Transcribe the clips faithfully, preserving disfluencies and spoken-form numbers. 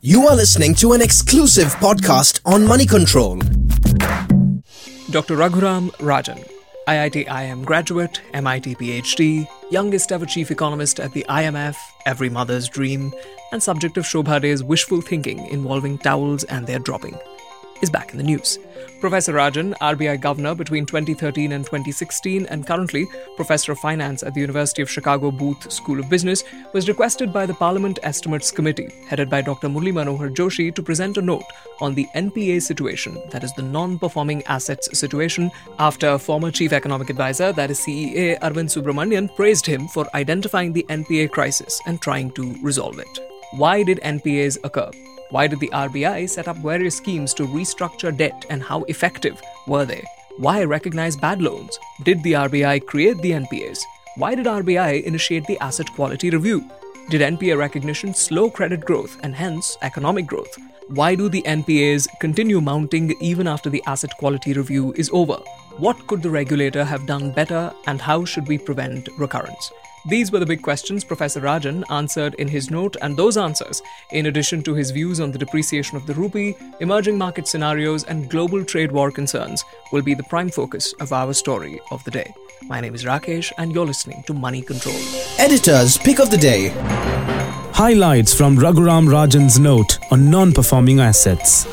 You are listening to an exclusive podcast on Money Control. Doctor Raghuram Rajan, I I T I M graduate, M I T PhD, youngest ever chief economist at the I M F, every mother's dream, and subject of Shobha De's wishful thinking involving towels and their dropping, is back in the news. Professor Rajan, R B I governor between twenty thirteen and twenty sixteen and currently professor of finance at the University of Chicago Booth School of Business, was requested by the Parliament Estimates Committee, headed by Doctor Murli Manohar Joshi, to present a note on the N P A situation, that is the non-performing assets situation, after former chief economic advisor, that is C E A, Arvind Subramanian, praised him for identifying the N P A crisis and trying to resolve it. Why did N P As occur? Why did the R B I set up various schemes to restructure debt, and how effective were they? Why recognize bad loans? Did the R B I create the N P As? Why did R B I initiate the asset quality review? Did N P A recognition slow credit growth and hence economic growth? Why do the N P As continue mounting even after the asset quality review is over? What could the regulator have done better, and how should we prevent recurrence? These were the big questions Professor Rajan answered in his note, and those answers, in addition to his views on the depreciation of the rupee, emerging market scenarios, and global trade war concerns, will be the prime focus of our story of the day. My name is Rakesh, and you're listening to Money Control. Editor's Pick of the Day. Highlights from Raghuram Rajan's note on non-performing assets.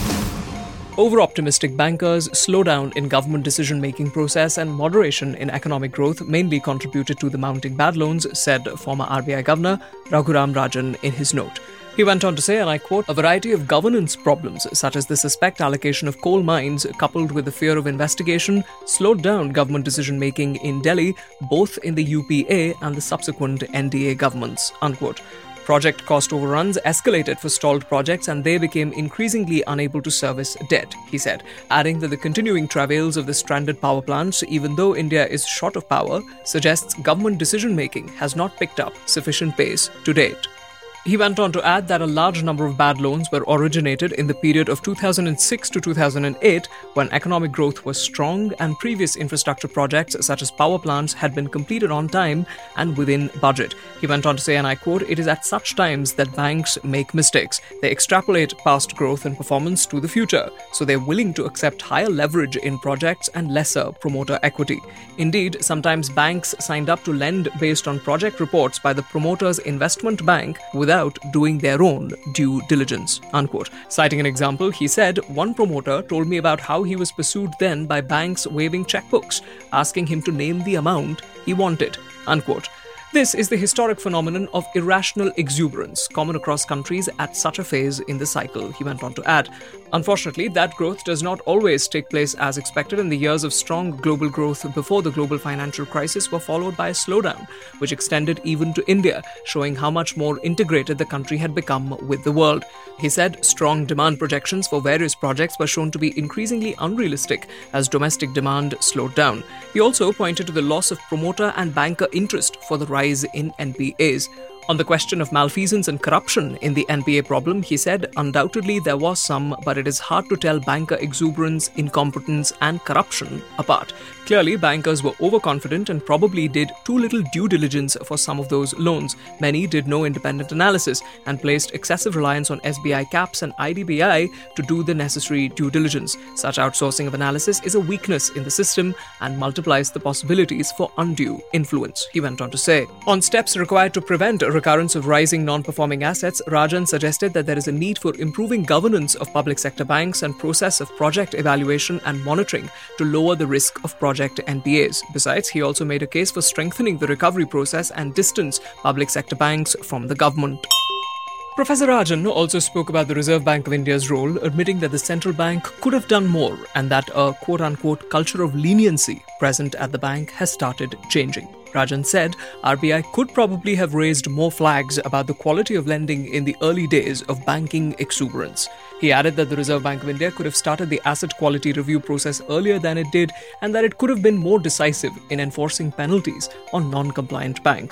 Over-optimistic bankers, slowdown in government decision-making process, and moderation in economic growth mainly contributed to the mounting bad loans, said former R B I Governor Raghuram Rajan in his note. He went on to say, and I quote, "A variety of governance problems, such as the suspect allocation of coal mines, coupled with the fear of investigation, slowed down government decision-making in Delhi, both in the U P A and the subsequent N D A governments," unquote. Project cost overruns escalated for stalled projects, and they became increasingly unable to service debt, he said, adding that the continuing travails of the stranded power plants, even though India is short of power, suggests government decision-making has not picked up sufficient pace to date. He went on to add that a large number of bad loans were originated in the period of two thousand six to two thousand eight, when economic growth was strong and previous infrastructure projects such as power plants had been completed on time and within budget. He went on to say, and I quote, "It is at such times that banks make mistakes. They extrapolate past growth and performance to the future, so they're willing to accept higher leverage in projects and lesser promoter equity. Indeed, sometimes banks signed up to lend based on project reports by the promoter's investment bank without without doing their own due diligence," unquote. Citing an example, he said, "One promoter told me about how he was pursued then by banks waving checkbooks, asking him to name the amount he wanted," unquote. This is the historic phenomenon of irrational exuberance, common across countries at such a phase in the cycle, he went on to add. Unfortunately, that growth does not always take place as expected, and the years of strong global growth before the global financial crisis were followed by a slowdown, which extended even to India, showing how much more integrated the country had become with the world. He said strong demand projections for various projects were shown to be increasingly unrealistic as domestic demand slowed down. He also pointed to the loss of promoter and banker interest for the rise in N P As. On the question of malfeasance and corruption in the N P A problem, he said, "Undoubtedly there was some, but it is hard to tell banker exuberance, incompetence, and corruption apart. Clearly, bankers were overconfident and probably did too little due diligence for some of those loans. Many did no independent analysis and placed excessive reliance on S B I caps and I D B I to do the necessary due diligence. Such outsourcing of analysis is a weakness in the system and multiplies the possibilities for undue influence," he went on to say. On steps required to prevent a recurrence of rising non-performing assets, Rajan suggested that there is a need for improving governance of public sector banks and process of project evaluation and monitoring to lower the risk of project N P As. Besides, he also made a case for strengthening the recovery process and distance public sector banks from the government. Professor Rajan also spoke about the Reserve Bank of India's role, admitting that the central bank could have done more and that a quote-unquote culture of leniency present at the bank has started changing. Rajan said R B I could probably have raised more flags about the quality of lending in the early days of banking exuberance. He added that the Reserve Bank of India could have started the asset quality review process earlier than it did, and that it could have been more decisive in enforcing penalties on non-compliant banks.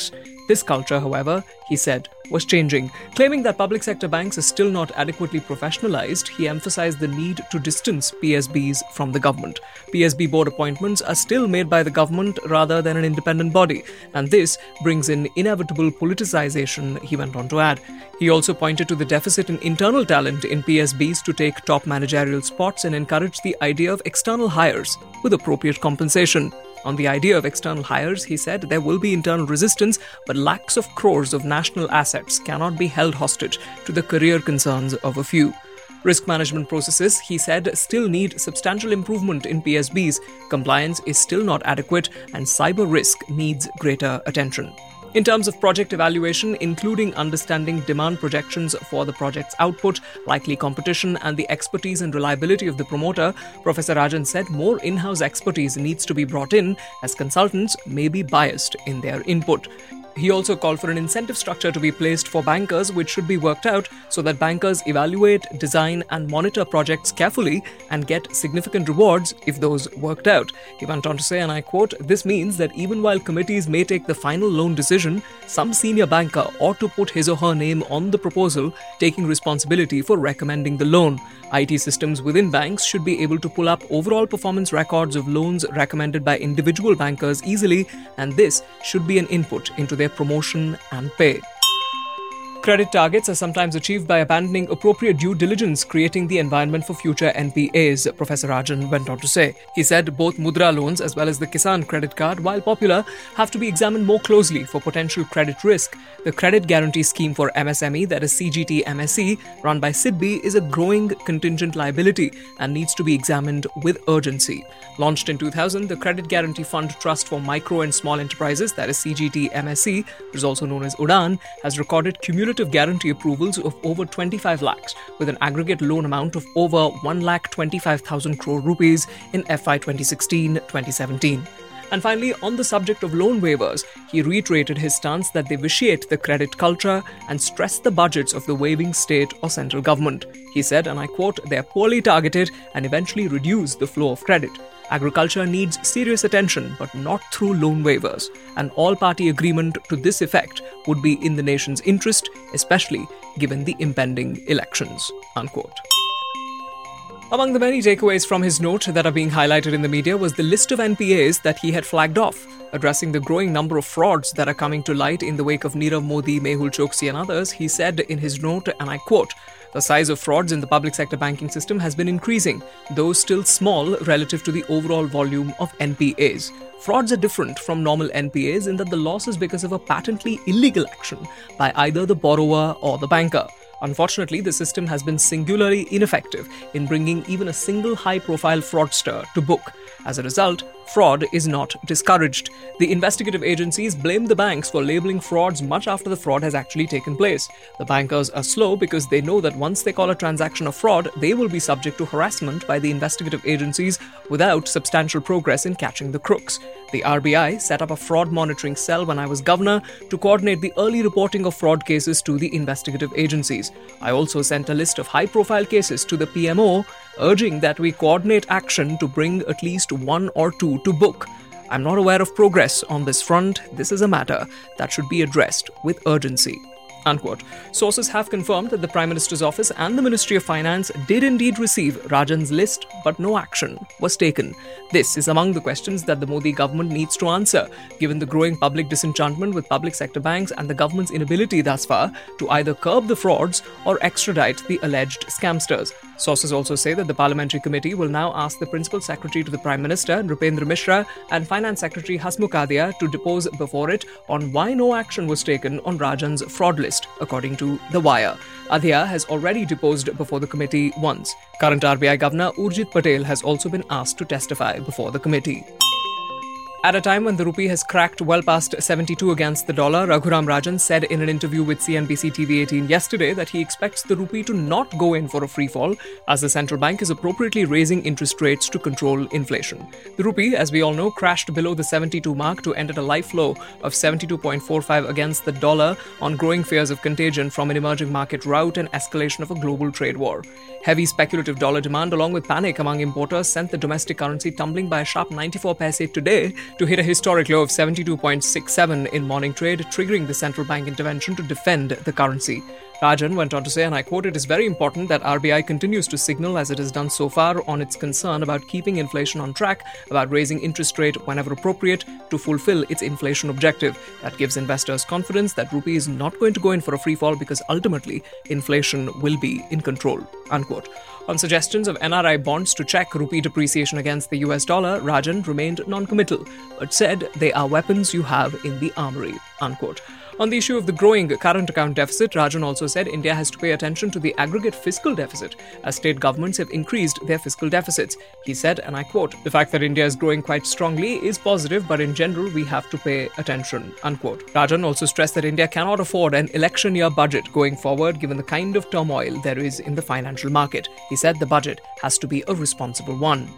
This culture, however, he said, was changing. Claiming that public sector banks are still not adequately professionalized, he emphasized the need to distance P S Bs from the government. P S B board appointments are still made by the government rather than an independent body, and this brings in inevitable politicization, he went on to add. He also pointed to the deficit in internal talent in P S Bs to take top managerial spots and encouraged the idea of external hires with appropriate compensation. On the idea of external hires, he said there will be internal resistance, but lakhs of crores of national assets cannot be held hostage to the career concerns of a few. Risk management processes, he said, still need substantial improvement in P S Bs. Compliance is still not adequate, and cyber risk needs greater attention. In terms of project evaluation, including understanding demand projections for the project's output, likely competition, and the expertise and reliability of the promoter, Professor Rajan said more in-house expertise needs to be brought in, as consultants may be biased in their input. He also called for an incentive structure to be placed for bankers, which should be worked out so that bankers evaluate, design, and monitor projects carefully and get significant rewards if those worked out. He went on to say, and I quote, "This means that even while committees may take the final loan decision, some senior banker ought to put his or her name on the proposal, taking responsibility for recommending the loan. I T systems within banks should be able to pull up overall performance records of loans recommended by individual bankers easily, and this should be an input into their promotion and pay." Credit targets are sometimes achieved by abandoning appropriate due diligence, creating the environment for future N P As, Professor Rajan went on to say. He said both Mudra loans as well as the Kisan credit card, while popular, have to be examined more closely for potential credit risk. The Credit Guarantee Scheme for M S M E, that is C G T M S E, run by S I D B I, is a growing contingent liability and needs to be examined with urgency. Launched in two thousand, the Credit Guarantee Fund Trust for Micro and Small Enterprises, that is C G T M S E, which is also known as UDAN, has recorded cumulative guarantee approvals of over twenty-five lakhs, with an aggregate loan amount of over one lakh twenty-five thousand crore rupees in F Y twenty sixteen twenty seventeen. And finally, on the subject of loan waivers, he reiterated his stance that they vitiate the credit culture and stress the budgets of the waiving state or central government. He said, and I quote, "They are poorly targeted and eventually reduce the flow of credit. Agriculture needs serious attention, but not through loan waivers. An all-party agreement to this effect would be in the nation's interest, especially given the impending elections." Unquote. Among the many takeaways from his note that are being highlighted in the media was the list of N P As that he had flagged off, addressing the growing number of frauds that are coming to light in the wake of Nirav Modi, Mehul Choksi and others. He said in his note, and I quote, "The size of frauds in the public sector banking system has been increasing, though still small relative to the overall volume of N P As. Frauds are different from normal N P As in that the loss is because of a patently illegal action by either the borrower or the banker. Unfortunately, the system has been singularly ineffective in bringing even a single high-profile fraudster to book. As a result, fraud is not discouraged. The investigative agencies blame the banks for labeling frauds much after the fraud has actually taken place. The bankers are slow because they know that once they call a transaction a fraud, they will be subject to harassment by the investigative agencies without substantial progress in catching the crooks. The R B I set up a fraud monitoring cell when I was governor to coordinate the early reporting of fraud cases to the investigative agencies. I also sent a list of high-profile cases to the P M O, urging that we coordinate action to bring at least one or two to book. I'm not aware of progress on this front. This is a matter that should be addressed with urgency." Unquote. Sources have confirmed that the Prime Minister's office and the Ministry of Finance did indeed receive Rajan's list, but no action was taken. This is among the questions that the Modi government needs to answer, given the growing public disenchantment with public sector banks and the government's inability thus far to either curb the frauds or extradite the alleged scamsters. Sources also say that the Parliamentary Committee will now ask the Principal Secretary to the Prime Minister, Nrupendra Mishra, and Finance Secretary Hasmukh Adhia to depose before it on why no action was taken on Rajan's fraud list, according to The Wire. Adhia has already deposed before the committee once. Current R B I Governor Urjit Patel has also been asked to testify before the committee. At a time when the rupee has cracked well past seventy-two against the dollar, Raghuram Rajan said in an interview with C N B C T V eighteen yesterday that he expects the rupee to not go in for a free fall, as the central bank is appropriately raising interest rates to control inflation. The rupee, as we all know, crashed below the seventy-two mark to end at a live low of seventy-two point four five against the dollar on growing fears of contagion from an emerging market rout and escalation of a global trade war. Heavy speculative dollar demand along with panic among importers sent the domestic currency tumbling by a sharp ninety-four paise today, to hit a historic low of seventy-two point six seven in morning trade, triggering the central bank intervention to defend the currency. Rajan went on to say, and I quote, "It is very important that R B I continues to signal, as it has done so far, on its concern about keeping inflation on track, about raising interest rate whenever appropriate to fulfill its inflation objective. That gives investors confidence that rupee is not going to go in for a free fall because ultimately inflation will be in control." Unquote. On suggestions of N R I bonds to check rupee depreciation against the U S dollar, Rajan remained non-committal, but said they are weapons you have in the armory. Unquote. On the issue of the growing current account deficit, Rajan also said India has to pay attention to the aggregate fiscal deficit as state governments have increased their fiscal deficits. He said, and I quote, "The fact that India is growing quite strongly is positive, but in general we have to pay attention." Unquote. Rajan also stressed that India cannot afford an election year budget going forward given the kind of turmoil there is in the financial market. He said the budget has to be a responsible one.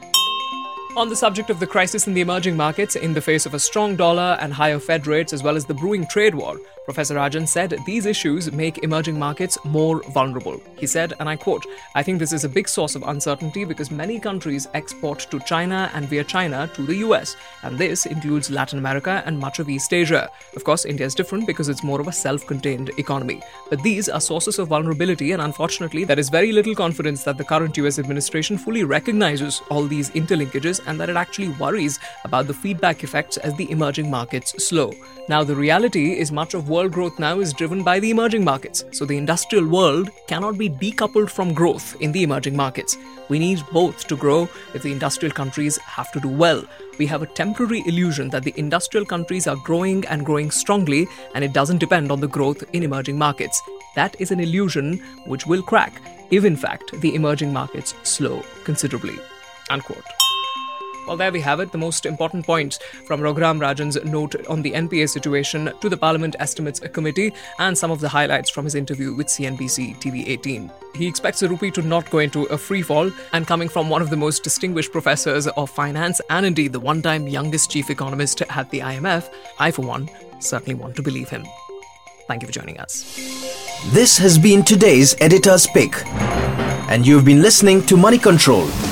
On the subject of the crisis in the emerging markets in the face of a strong dollar and higher Fed rates as well as the brewing trade war, Professor Rajan said these issues make emerging markets more vulnerable. He said, and I quote, "I think this is a big source of uncertainty because many countries export to China and via China to the U S, and this includes Latin America and much of East Asia. Of course, India is different because it's more of a self-contained economy. But these are sources of vulnerability, and unfortunately, there is very little confidence that the current U S administration fully recognizes all these interlinkages and that it actually worries about the feedback effects as the emerging markets slow. Now, the reality is much of world growth now is driven by the emerging markets, so the industrial world cannot be decoupled from growth in the emerging markets. We need both to grow if the industrial countries have to do well. We have a temporary illusion that the industrial countries are growing and growing strongly, and it doesn't depend on the growth in emerging markets. That is an illusion which will crack if, in fact, the emerging markets slow considerably." Unquote. Well, there we have it, the most important points from Raghuram Rajan's note on the N P A situation to the Parliament Estimates Committee and some of the highlights from his interview with C N B C T V eighteen. He expects the rupee to not go into a free fall, and coming from one of the most distinguished professors of finance and indeed the one-time youngest chief economist at the I M F, I for one certainly want to believe him. Thank you for joining us. This has been today's Editor's Pick, and you've been listening to Money Control.